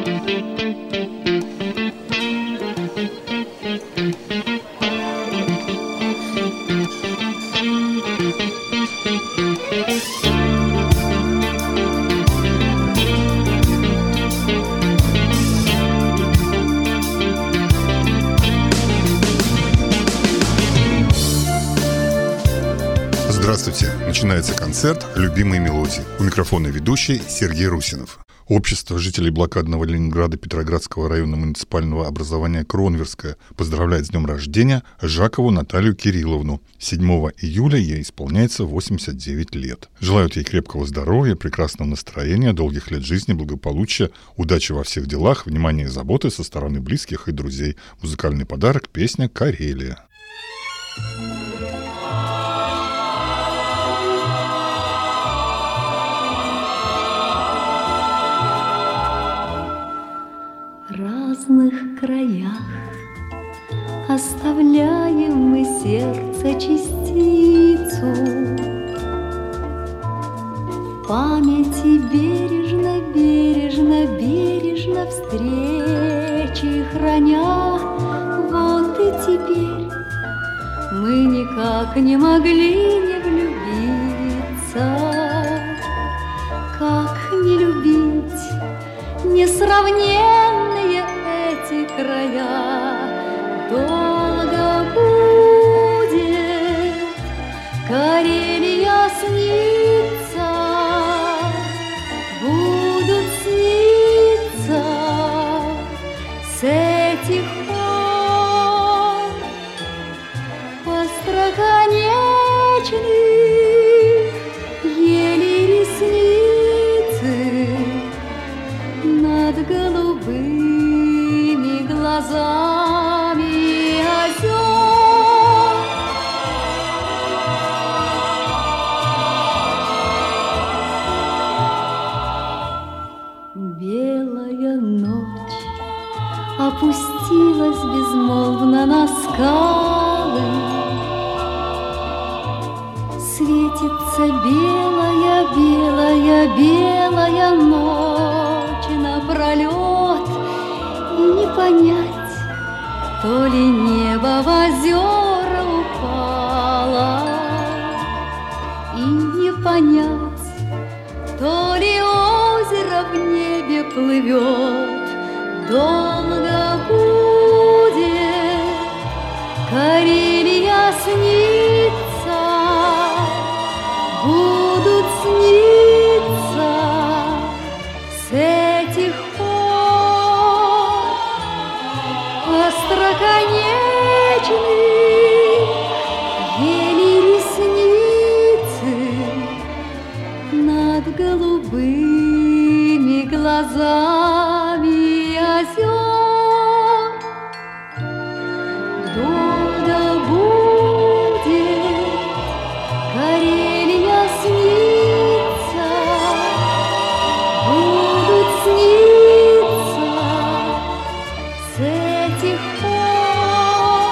Здравствуйте! Начинается концерт «Любимые мелодии». У микрофона ведущий Сергей Русинов. Общество жителей блокадного Ленинграда Петроградского района муниципального образования Кронверское поздравляет с днем рождения Жакову Наталью Кирилловну. 7 июля ей исполняется 89 лет. Желают ей крепкого здоровья, прекрасного настроения, долгих лет жизни, благополучия, удачи во всех делах, внимания и заботы со стороны близких и друзей. Музыкальный подарок — песня «Карелия». В разных краях оставляем мы сердце частицу, в памяти бережно, бережно, бережно встречи храня. Вот и теперь мы никак не могли не влюбиться. Как не любить несравненные эти края? Долго будет Карелия снится, будут сниться с этих пор остроконечных еле ресницы над голубыми глазами озер. Белая ночь опустилась безмолвно на скалы, светится белая, белая, белая ночь напролет, и не понять, то ли небо в озера упало, и не понять, то ли озеро в небе плывет. Долго будет Карелия снится, будут сниться с этих пор остроконечных еле ресницы над голубыми глазами озер. Долго будет Карелия снится, будут сниться с этих пор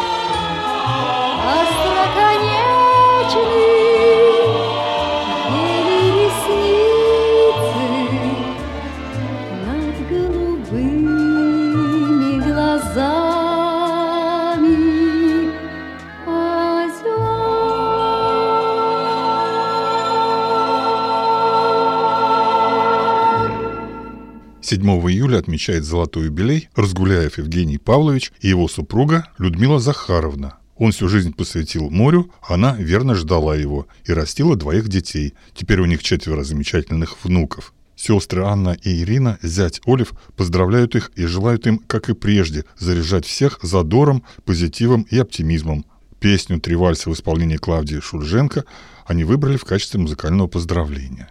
остроконечных еле ресницы над голубыми глазами озер. 7 июля отмечает золотой юбилей Разгуляев Евгений Павлович и его супруга Людмила Захаровна. Он всю жизнь посвятил морю, она верно ждала его и растила 2 детей. Теперь у них 4 замечательных внуков. Сестры Анна и Ирина, зять Олив, поздравляют их и желают им, как и прежде, заряжать всех задором, позитивом и оптимизмом. Песню «Три вальса» в исполнении Клавдии Шульженко они выбрали в качестве музыкального поздравления.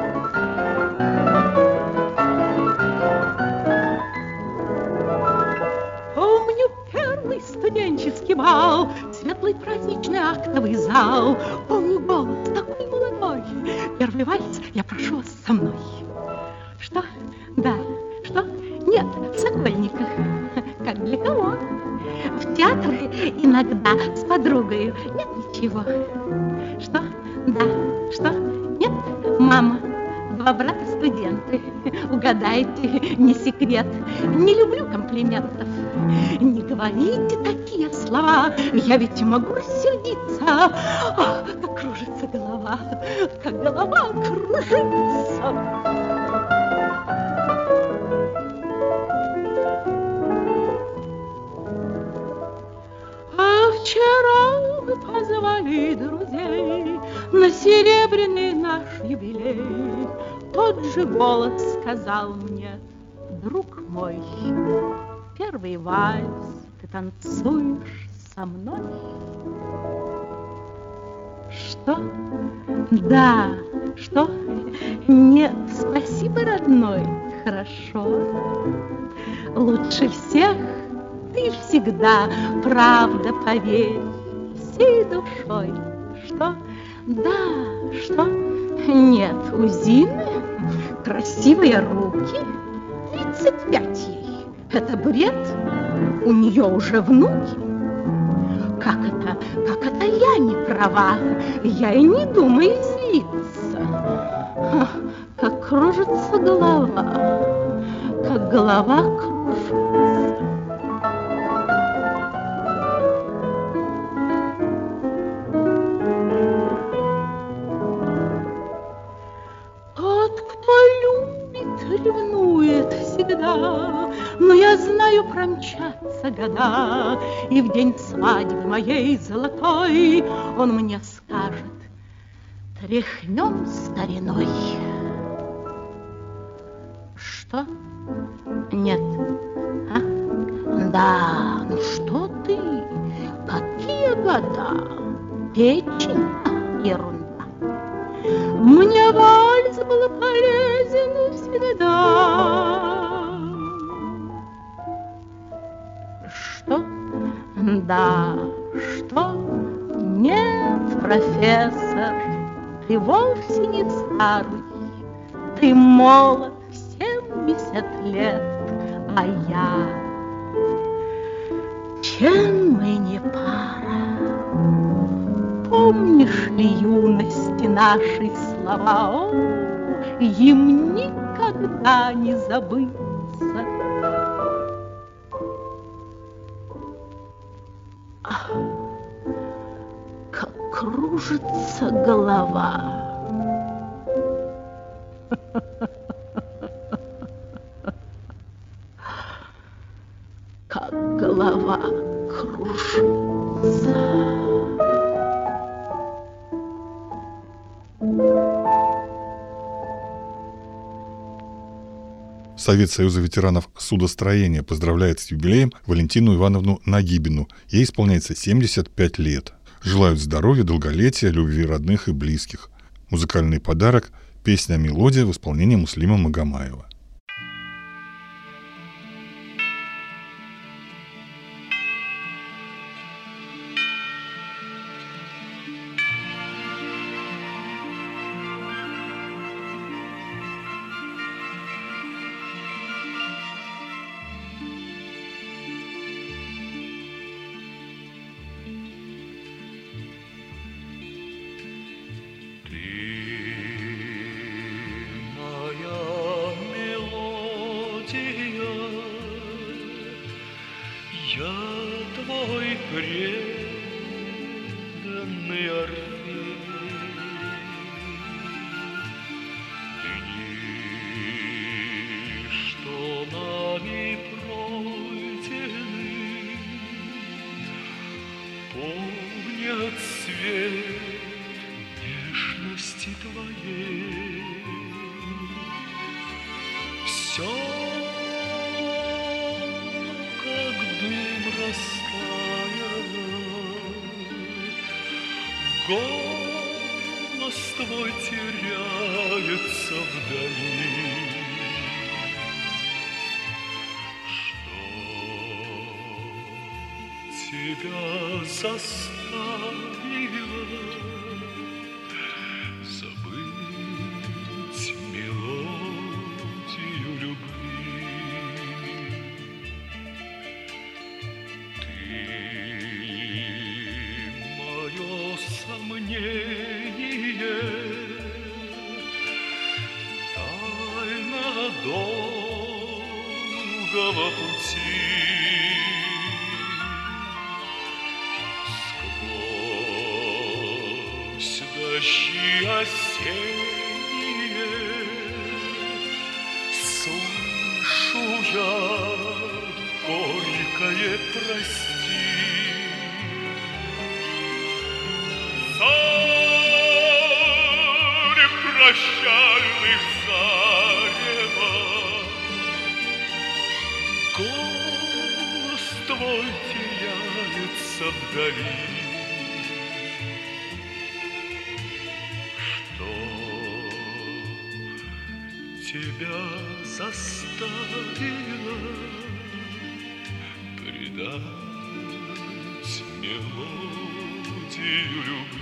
Студенческий бал, светлый праздничный актовый зал. Помню голос такой молодой. Первый вальс, я прошу вас со мной. Что? Да. Что? Нет, в Сокольниках. Как для кого? В театр иногда с подругой. Нет ничего. Что? Да. Что? Нет? Мама. 2 брата студенты. У Угадайте, не секрет, не люблю комплиментов. Не говорите такие слова, я ведь могу рассердиться. Ах, как кружится голова, как голова кружится. А вчера мы позвали друзей на серебряный наш юбилей. Тот же голос сказал мне: друг мой, первый вальс ты танцуешь со мной. Что? Да. Что? Нет, спасибо, родной. Хорошо. Лучше всех ты всегда, правда, поверь, всей душой. Что? Да. Что? Нет, у Зины красивые руки, 35 ей. Это бред? У нее уже внуки. Как это я не права? Я и не думаю злиться. Ах, как кружится голова, как голова кружится. Тот, кто любит, ревнует всегда, но я знаю, промчатся года, и в день свадьбы моей золотой он мне скажет: тряхнем стариной. Что? Нет. А? Да, ну что ты? Какие года? Печень? Ерунда. Мне вальс был полезен всегда. Что? Да. Что? Нет, профессор, ты вовсе не старый. Ты молод, 70 лет, а я... Чем мы не пара? Помнишь ли юности наши слова? О, им никогда не забыться. Ах, как кружится голова. Как голова кружится. Совет Союза ветеранов судостроения поздравляет с юбилеем Валентину Ивановну Нагибину. Ей исполняется 75 лет. Желают здоровья, долголетия, любви родных и близких. Музыкальный подарок – песня-мелодия в исполнении Муслима Магомаева. Я твой преданный Орфей, дни, что нами пройдены, помнят свет нежности твоей. Все голос твой теряется вдали. Что тебя заставило забыть мелодию любви? Сомнение, тайна долга. долгого пути. Сквозь дожди осенние слышу я горькое прости. Зарь прощальных зарева, голос твой теряется вдали. Что тебя заставило предать мелодию любви?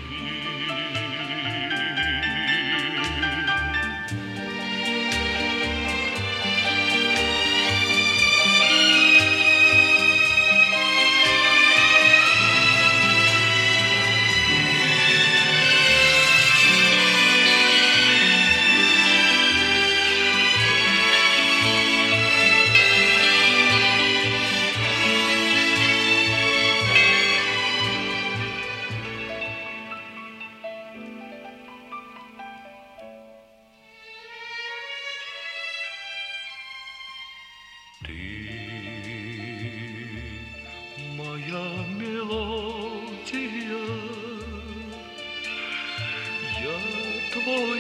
Ты, моя мелодия, я твой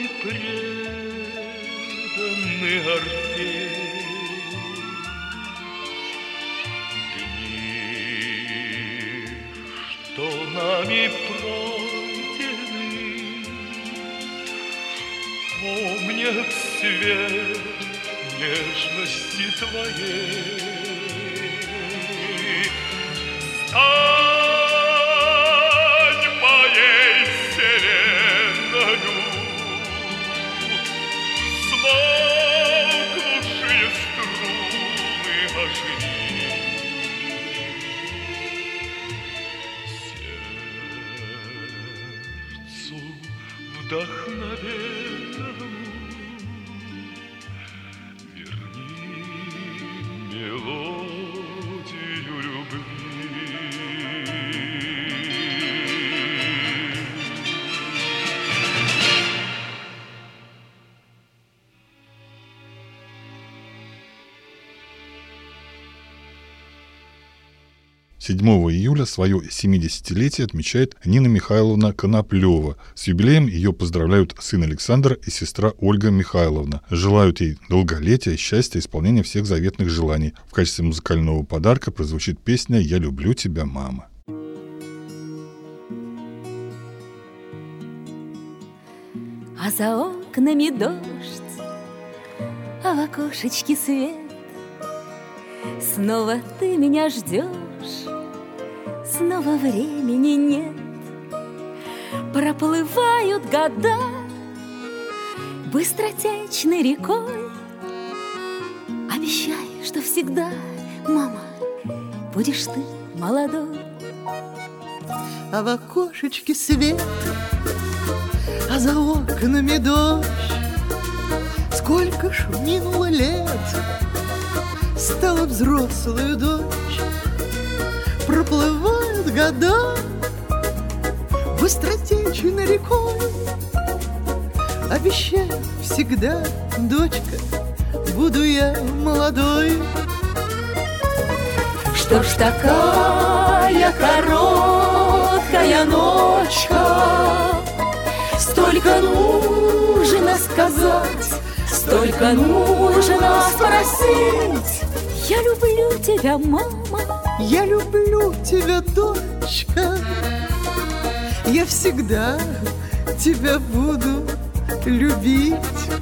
преданный Орфей. Дни, что нами пройдены, помнят свет нежности твоей. Стань моей вселенною, смолкнувшие струны оживи. Сердцу вдохновенному мелодию любви. Седьмого июля свое 70-летие отмечает Нина Михайловна Коноплева. С юбилеем ее поздравляют сын Александр и сестра Ольга Михайловна. Желают ей долголетия, счастья, исполнения всех заветных желаний. В качестве музыкального подарка прозвучит песня «Я люблю тебя, мама». А за окнами дождь, а в окошечке свет. Снова ты меня ждешь, снова времени нет. Проплывают года быстротечной рекой. Обещай, что всегда, мама, будешь ты молодой. А в окошечке свет, а за окнами дождь. Сколько ж минуло лет, стала взрослую дочь. Проплывают года быстротечной рекой. Обещай всегда, дочка, буду я молодой. Что ж такая короткая ночка, столько нужно сказать, столько нужно спросить. Я люблю тебя, мама, я люблю тебя, дочка. Я всегда тебя буду любить.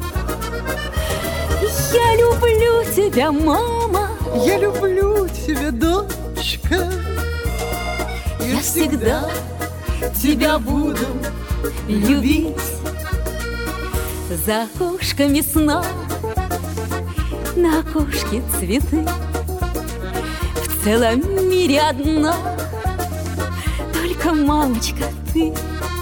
я люблю тебя, мама, я люблю тебя, дочка. я всегда тебя буду любить. За окошками сна, на окошке цветы, в целом мире одна, только, мамочка, ты.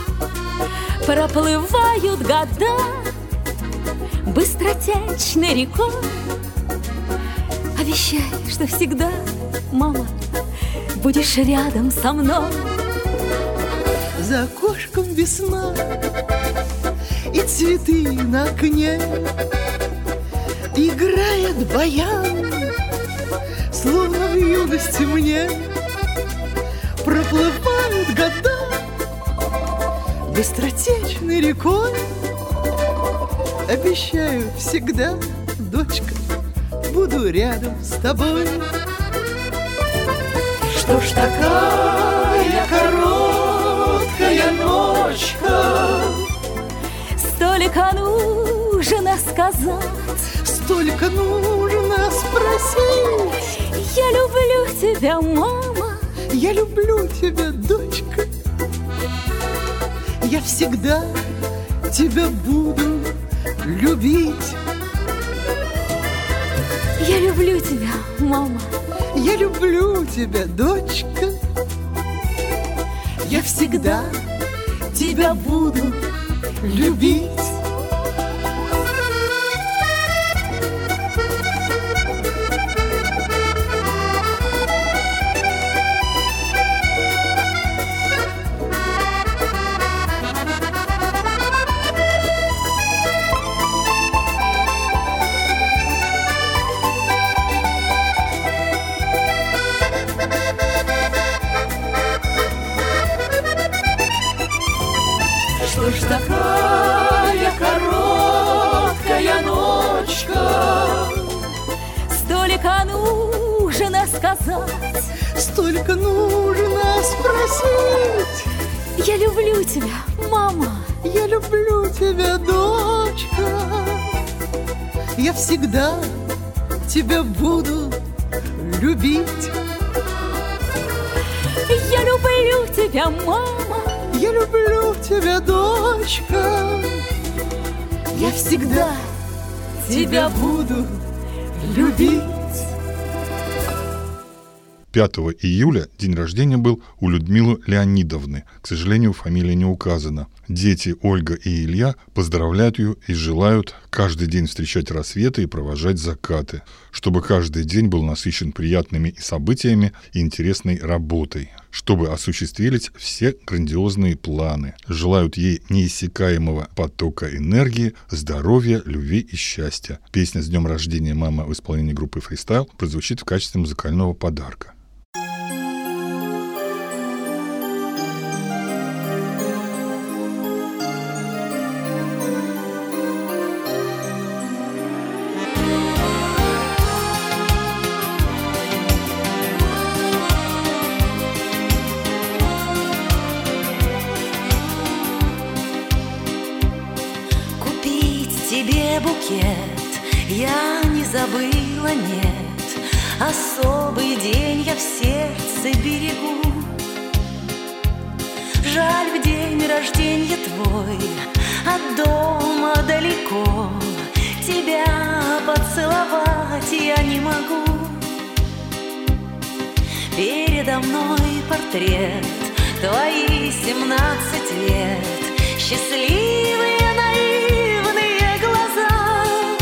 Проплывают года быстротечной рекой. Обещай, что всегда, мама, будешь рядом со мной. За окошком весна и цветы на окне. Играет баян, словно в юности мне. Проплывают года быстротечной рекой. Обещаю всегда, дочка, буду рядом с тобой. Что ж такая короткая ночка, Столько нужно сказать, столько нужно спросить. я люблю тебя, мама. Я люблю тебя, дочка. Я всегда тебя буду любить. Я люблю тебя, мама. Я люблю тебя, дочка. Я всегда тебя буду любить. Что ж такая короткая ночка, Столько нужно сказать, столько нужно спросить. я люблю тебя, мама. Я люблю тебя, дочка. Я всегда тебя буду любить. Я люблю тебя, мама. Я люблю тебя, дочка. Я всегда тебя буду любить. 5 июля день рождения был у Людмилы Леонидовны. К сожалению, фамилия не указана. Дети Ольга и Илья поздравляют ее и желают каждый день встречать рассветы и провожать закаты, чтобы каждый день был насыщен приятными событиями и интересной работой, чтобы осуществились все грандиозные планы. Желают ей неиссякаемого потока энергии, здоровья, любви и счастья. Песня «С днем рождения, мама» в исполнении группы «Фристайл» прозвучит в качестве музыкального подарка. Тебе букет я не забыла, нет. Особый день я в сердце берегу. Жаль, в день рождения твой от дома далеко. Тебя поцеловать я не могу. Передо мной портрет, твои 17 лет, счастливые, наивные глаза.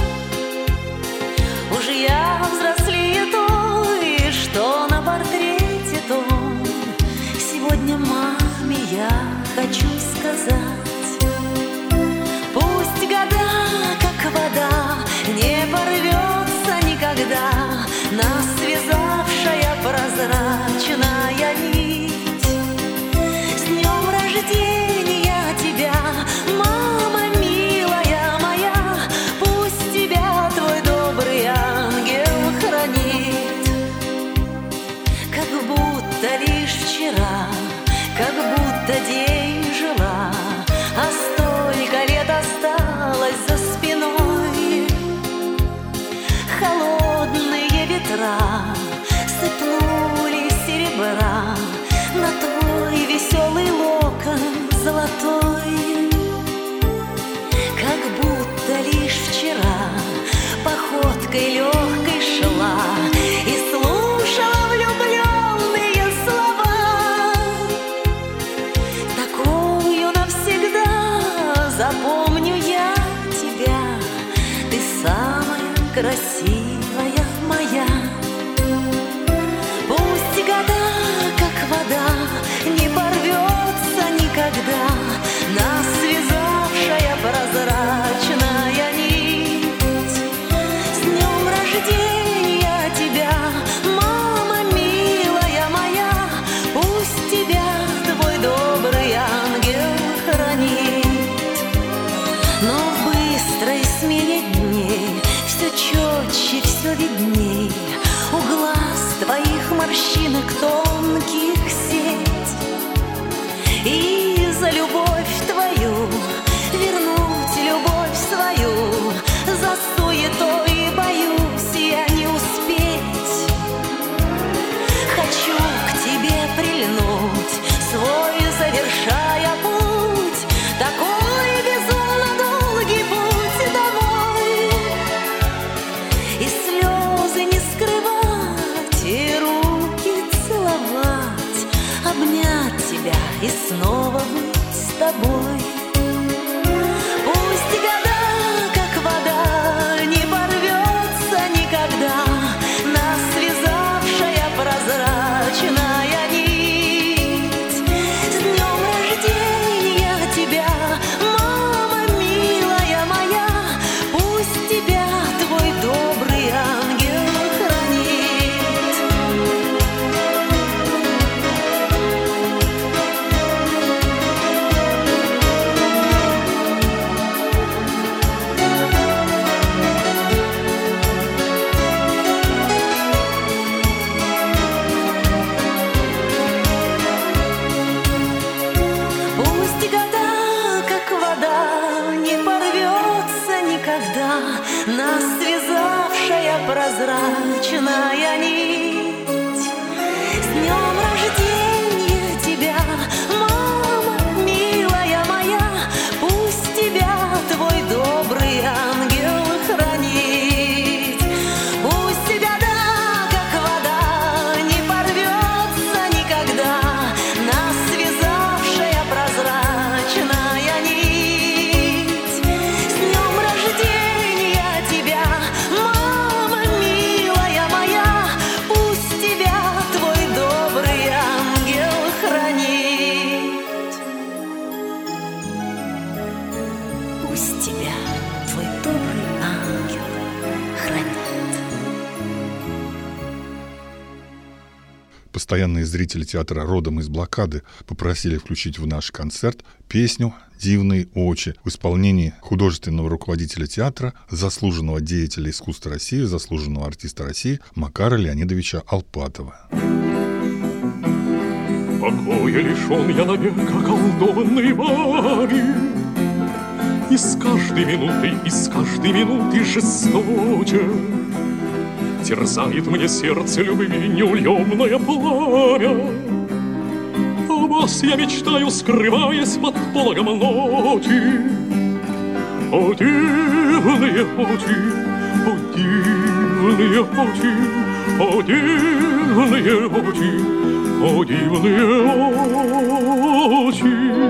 Уж я взрослее той, что на портрете том. Сегодня маме я хочу сказать: пусть года, как вода, не порвется никогда нас связавшая прозрачная нить. С днем рождения тебя, мама милая моя, пусть тебя твой добрый ангел хранит. Как будто лишь вчера, как будто день жила, а столько лет осталось за спиной. Холодные ветра сыпнули серебра на твой веселый локон золотой. Как будто лишь вчера походкой легкой шла и слушала влюбленные слова. Такую навсегда запомню я тебя, ты самая красивая моя. прозрачная нить. С днем рождения тебя, мама, милая моя, пусть тебя твой добрый ангел хранит. Пусть тебя, да, как вода, не порвется никогда нас связавшая прозрачная нить. С днем рождения тебя, мама, милая моя, пусть тебя твой добрый ангел хранит. Пусть тебя твой добрый ангел хранит. Постоянные зрители театра родом из блокады попросили включить в наш концерт песню «Дивные очи» в исполнении художественного руководителя театра, заслуженного деятеля искусства России, заслуженного артиста России Макара Леонидовича Алпатова. Покоя лишен я навек, околдованный вами, и с каждой минутой жесточе терзает мне сердце любви неуемное пламя. О вас я мечтаю, скрываясь под пологом ночи. О дивные очи, о дивные очи, о дивные очи, о дивные очи.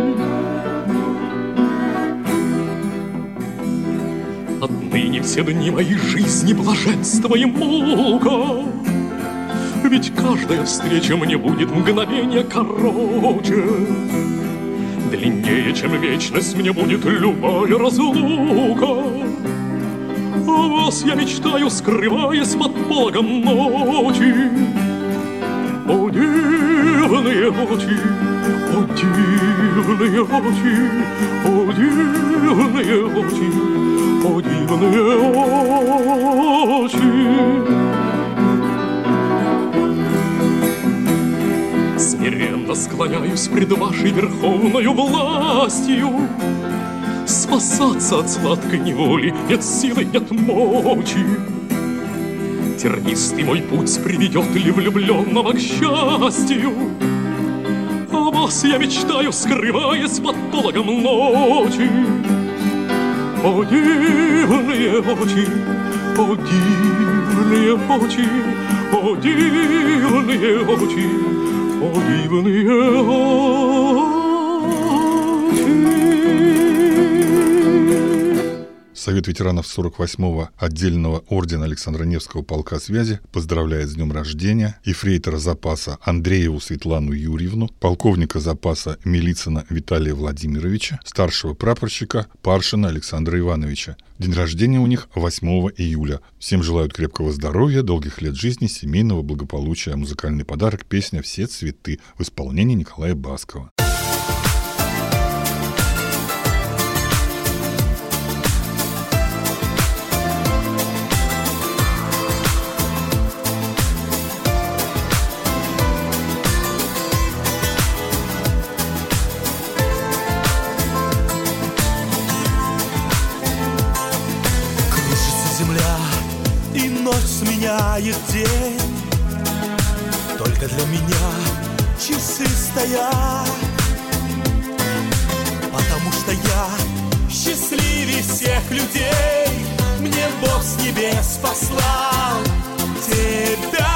Отныне все дни моей жизни блаженство и мука, ведь каждая встреча мне будет мгновение короче. Длиннее, чем вечность, мне будет любая разлука. О вас я мечтаю, скрываясь под пологом ночи. О дивные очи, о дивные очи, о дивные очи, о дивные очи. Смиренно склоняюсь пред вашей верховною властью. Спасаться от сладкой неволи нет силы, нет мочи. Тернистый мой путь приведет ли влюбленного к счастью? О вас я мечтаю, скрываясь под пологом ночи. О дивные очи, о дивные очи, о дивные очи, о дивные очи. Совет ветеранов 48-го отдельного ордена Александра Невского полка связи поздравляет с днем рождения ефрейтора запаса Андрееву Светлану Юрьевну, полковника запаса Милицына Виталия Владимировича, старшего прапорщика Паршина Александра Ивановича. День рождения у них 8 июля. Всем желают крепкого здоровья, долгих лет жизни, семейного благополучия. Музыкальный подарок — песня «Все цветы» в исполнении Николая Баскова. Сменяет день, только для меня часы стоят, потому что я счастливее всех людей. Мне Бог с небес послал тебя.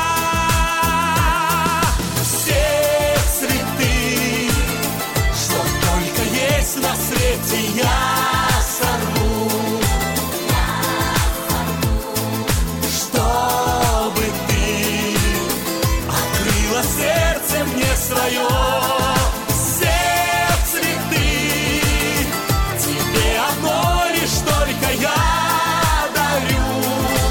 Все цветы, что только есть на свете, я сорву, чтобы ты открыла сердце мне свое. Все цветы тебе одно лишь только я дарю.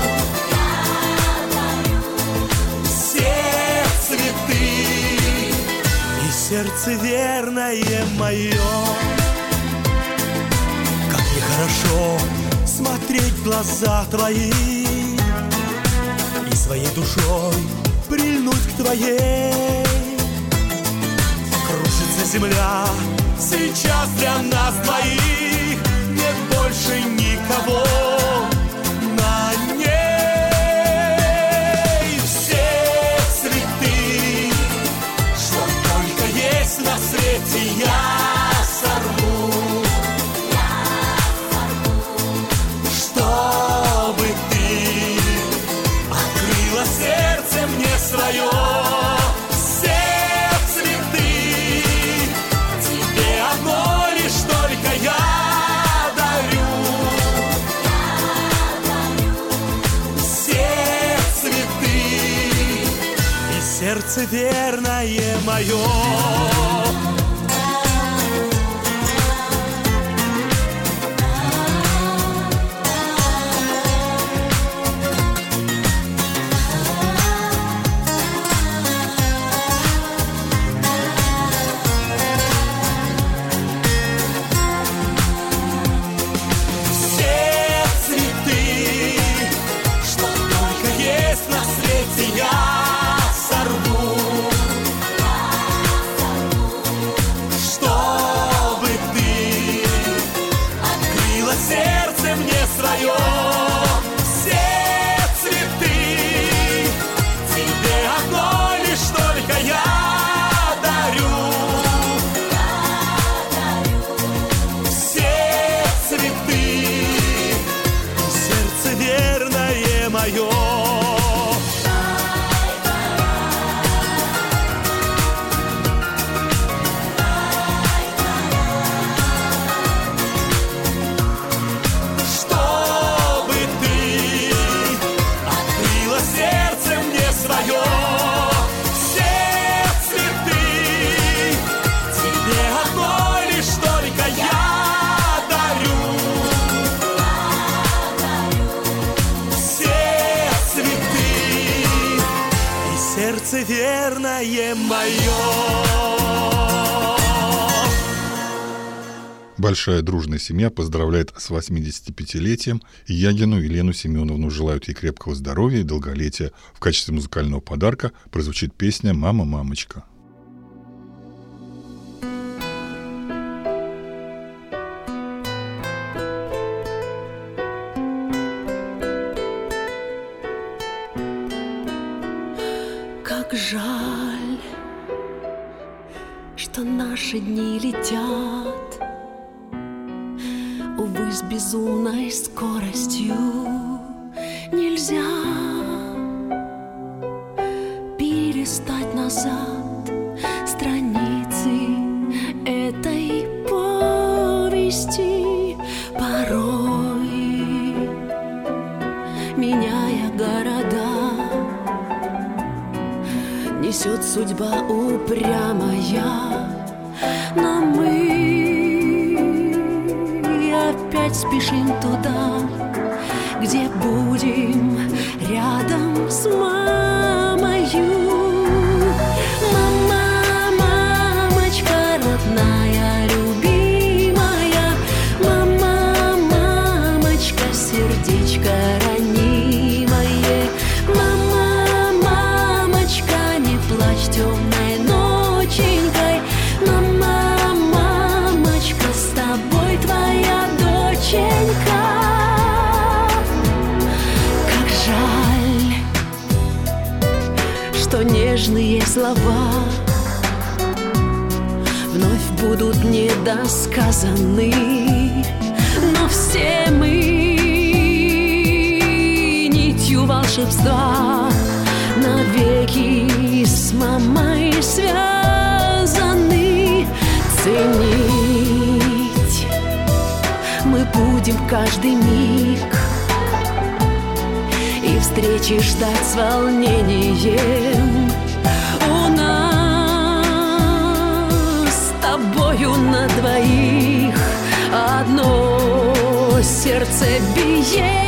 Все цветы и сердце верное мое. Как нехорошо смотреть в глаза твои и своей душой прильнуть к твоей. Кружится земля сейчас для нас двоих, нет больше никого на ней. сердце мне свое. Все цветы тебе одно лишь только я дарю. Все цветы и сердце верное мое. Сердце верное мое. Большая дружная семья поздравляет с 85-летием. Ягину Елену Семеновну желают ей крепкого здоровья и долголетия. В качестве музыкального подарка прозвучит песня «Мама, мамочка». Как жаль, что наши дни летят, увы, с безумной скоростью. Нельзя перелистать назад страницы этой повести, порой меняя города. Несет судьба упрямая, но мы опять спешим туда, где будем рядом с мамою. Мама, мамочка родная, любимая, мама, мамочка, сердечко ранимое, плачь темной ноченькой, мама, мамочка, с тобой твоя доченька. Как жаль, что нежные слова вновь будут недосказаны, но все мы нитью волшебства навеки с мамой связаны. Ценить мы будем каждый миг и встречи ждать с волнением. У нас с тобою на двоих одно сердцебиение.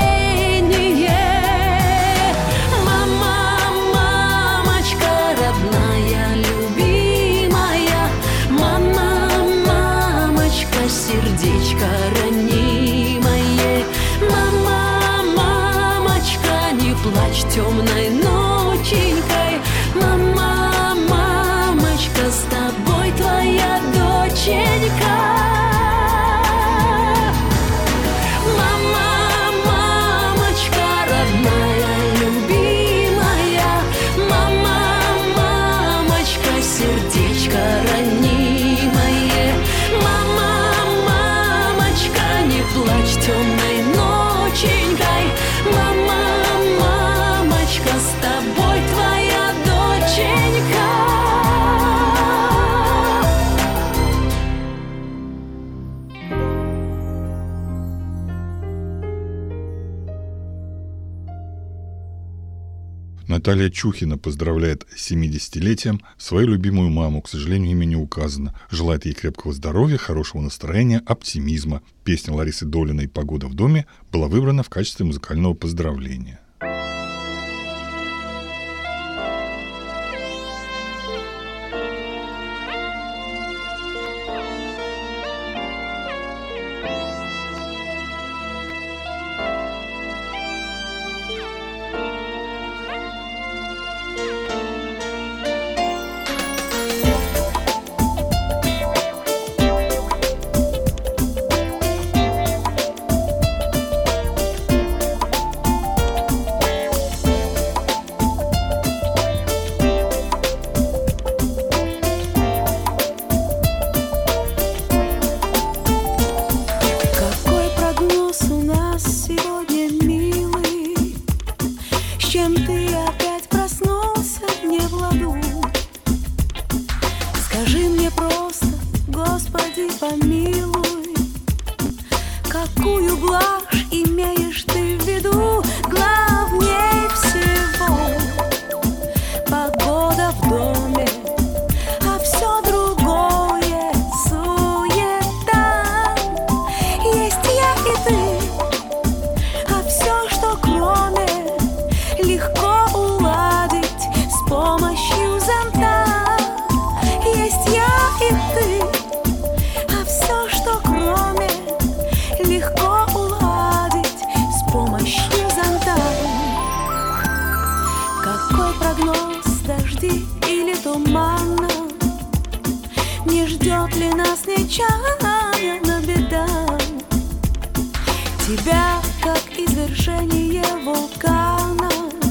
Сердечко ранимое, мама, мамочка, не плачь темной ноченькой, мама, мамочка, с тобой твоя доченька. Мама, Наталья Чухина поздравляет с 70-летием свою любимую маму, к сожалению, имя не указано. Желает ей крепкого здоровья, хорошего настроения, оптимизма. Песня Ларисы Долиной «Погода в доме» была выбрана в качестве музыкального поздравления. Тебя, как извержение вулкана,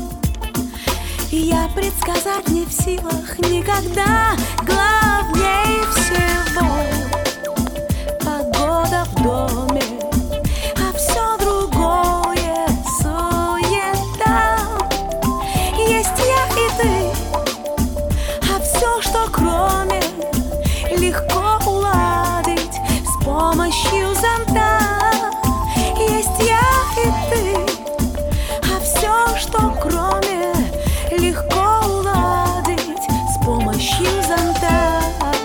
я предсказать не в силах никогда. Главнее всего погода в доме, а все другое суета. Есть я и ты, а все, что кроме, легко уладить с помощью зонта. Есть я и ты, а все, что кроме, легко уладить с помощью зонта.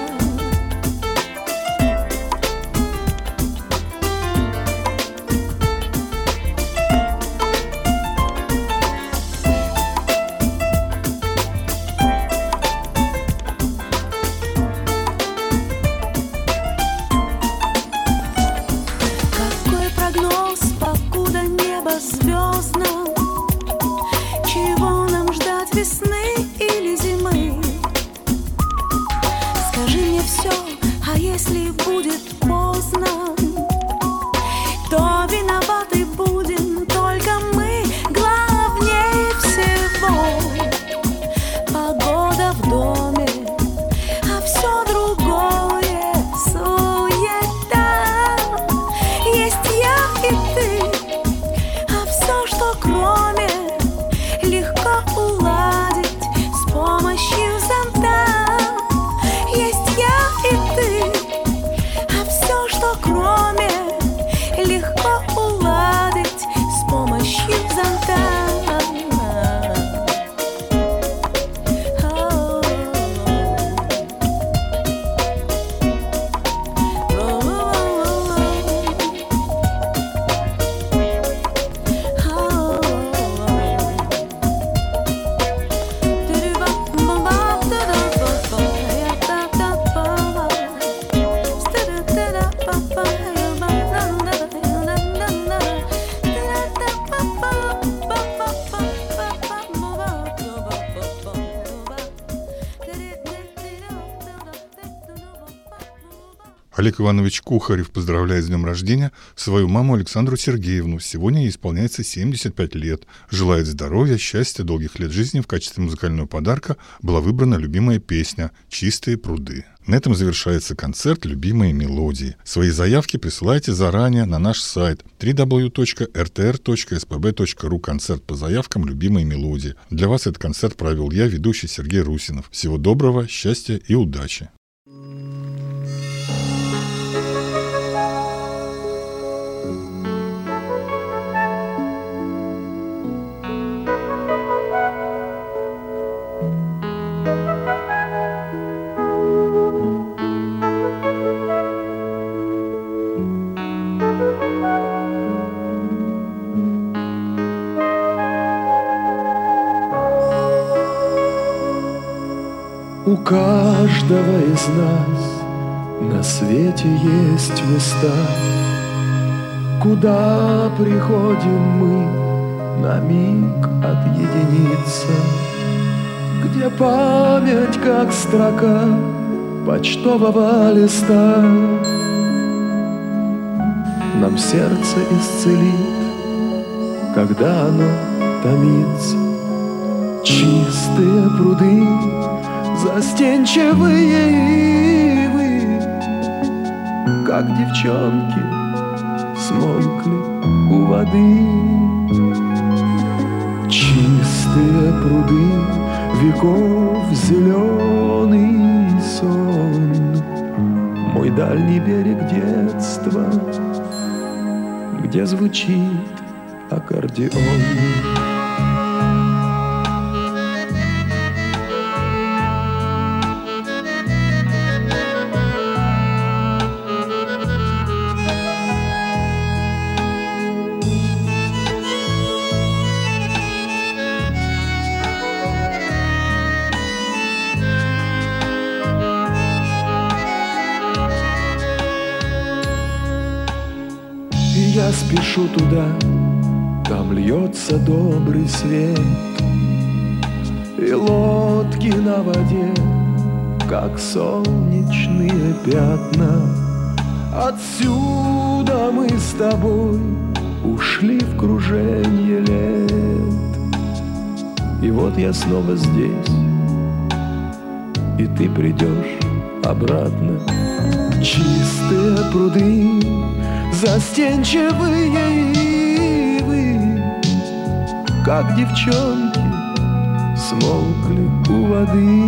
Если будет поздно, то виноваты будем только мы. Главнее всего погода в доме, а все другое суета. Есть я и ты, а все, что кроме, легко уладить с помощью зонта. Есть я и ты, кроме, легко уладить с помощью зонта. Олег Иванович Кухарев поздравляет с днем рождения свою маму Александру Сергеевну. Сегодня ей исполняется 75 лет. Желает здоровья, счастья, долгих лет жизни. В качестве музыкального подарка была выбрана любимая песня «Чистые пруды». На этом завершается концерт «Любимые мелодии». Свои заявки присылайте заранее на наш сайт www.rtr.spb.ru. Концерт по заявкам «Любимые мелодии». Для вас этот концерт провел я, ведущий Сергей Русинов. Всего доброго, счастья и удачи! У каждого из нас на свете есть места, куда приходим мы на миг отъединиться, где память, как строка почтового листа, нам сердце исцелит, когда оно томится. Чистые пруды, застенчивые ивы, как девчонки, смолкли у воды. Чистые пруды, веков зеленый сон, мой дальний берег детства, где звучит аккордеон. Я спешу туда, там льется добрый свет, и лодки на воде, как солнечные пятна. Отсюда мы с тобой ушли в круженье лет, и вот я снова здесь, и ты придешь обратно. Чистые пруды, застенчивые ивы, как девчонки, смолкли у воды.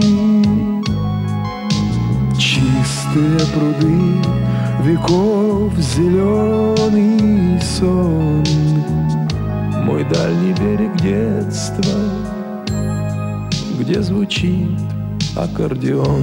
Чистые пруды, веков зеленый сон, мой дальний берег детства, где звучит аккордеон.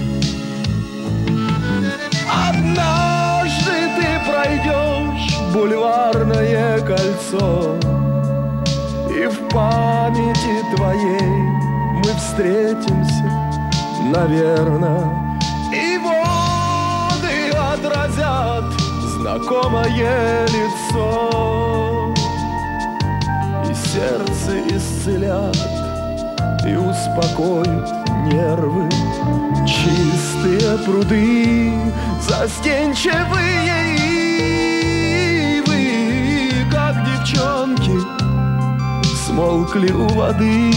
Однажды ты пройдешь бульварное кольцо, и в памяти твоей мы встретимся, наверно, и воды отразят знакомое лицо, и сердце исцелят, и успокоят нервы. Чистые пруды, застенчивые ивы, как девчонки, смолкли у воды.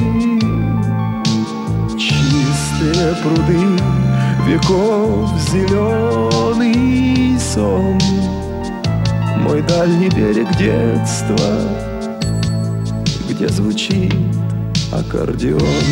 Чистые пруды, веков зеленый сон, мой дальний берег детства, где звучит аккордеон.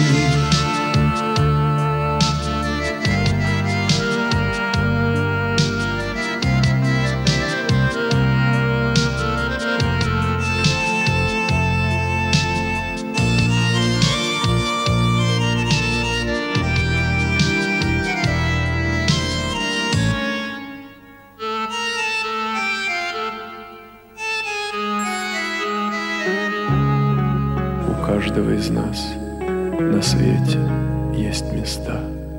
У каждого из нас на свете есть места,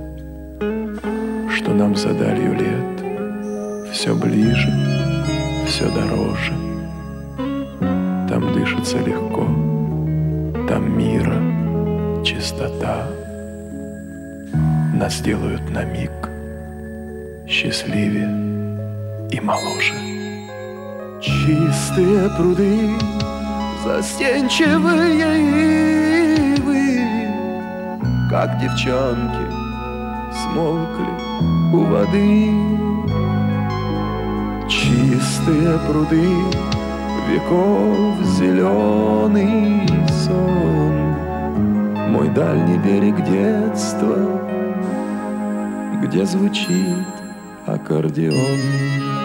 что нам за далью лет все ближе, все дороже. Там дышится легко, там мира, чистота. Нас делают на миг счастливее и моложе. Чистые пруды, застенчивые ивы, как девчонки, смолкли у воды. Чистые пруды, веков зеленый сон, мой дальний берег детства, где звучит аккордеон.